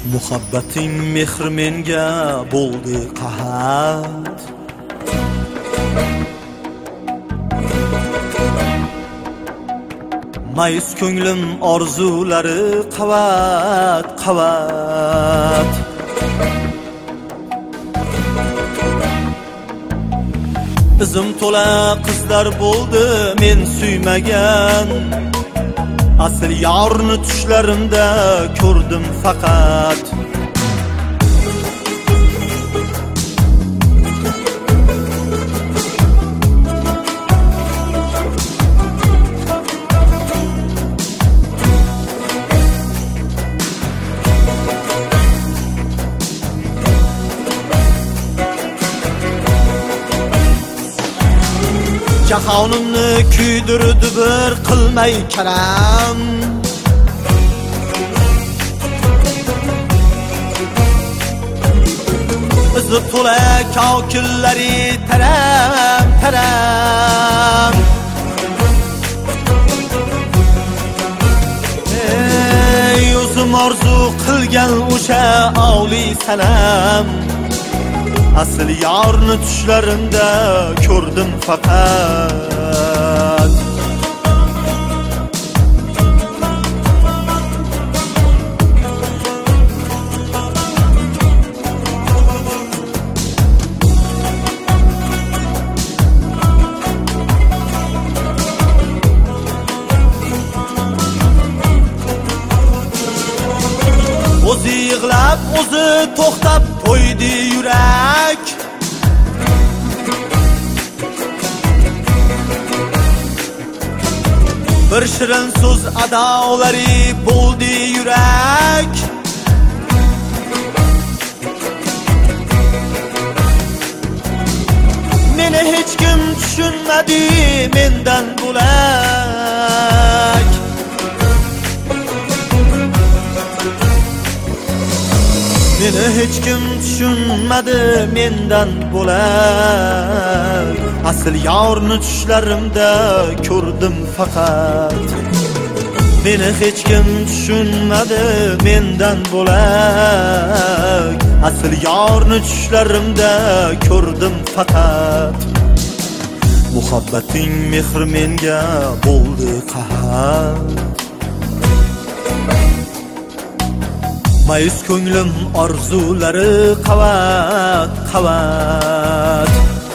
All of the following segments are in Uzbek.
Muhabbating mehr menga bo'ldi qahat. Mayus ko'nglim orzulari qavat qavat. Izim to'la qizlar bo'ldi men suymagan. Asl yorni tushlarimda ko'rdim faqat. Jahonimni kuydirdi bir qilmay karam. Izi to'la kokillari taram taram. Ey o'zim orzu qilgan o'sha oliy sanam. Asl yorni tushlarimda ko'rdim faqat. O'zi yig'lab, o'zi to'xtab qo'ydi yurak. Bir shirin so'z adolari bo'ldi yurak. Meni hech kim tushunmadi mendan bo'lak. Meni hech kim tushunmadi mendan bo'lak. Asl yorni tushlarimda ko'rdim faqat. Meni hech kim tushunmadi mendan bo'lak. Asl yorni tushlarimda ko'rdim faqat. Muhabbating mehr menga bo'ldi qahat. Mayus ko'nglim orzulari qavat qavat.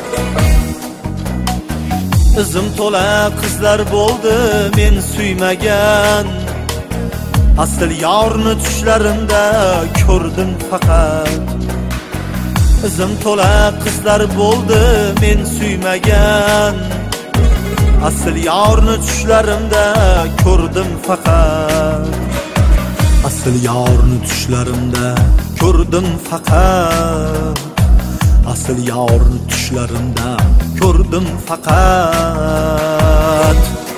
Izim to'la qizlar bo'ldi men suymagan. Asl yorni tushlarimda ko'rdim faqat. Izim to'la qizlar bo'ldi men suymagan. Asl yorni tushlarimda ko'rdim faqat. Asl yorni tushlarimda ko'rdim faqat. Asl yorni tushlarimda ko'rdim faqat.